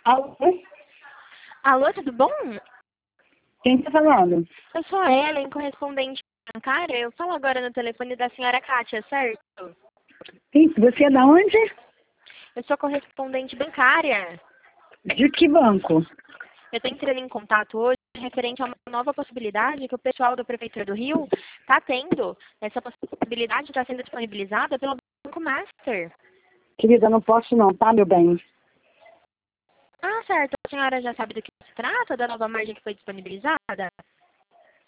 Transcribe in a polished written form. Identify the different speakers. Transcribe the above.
Speaker 1: Alô?
Speaker 2: Alô, tudo bom?
Speaker 1: Quem está falando?
Speaker 2: Eu sou a Ellen, correspondente bancária. Eu falo agora no telefone da senhora Kátia, certo?
Speaker 1: Isso, você é da onde?
Speaker 2: Eu sou correspondente bancária.
Speaker 1: De que banco?
Speaker 2: Eu estou entrando em contato hoje referente a uma nova possibilidade que o pessoal da Prefeitura do Rio está tendo. Essa possibilidade está sendo disponibilizada pelo Banco Master.
Speaker 1: Querida, não posso não, tá, meu bem?
Speaker 2: Ah, certo. A senhora já sabe do que se trata, da nova margem que foi disponibilizada?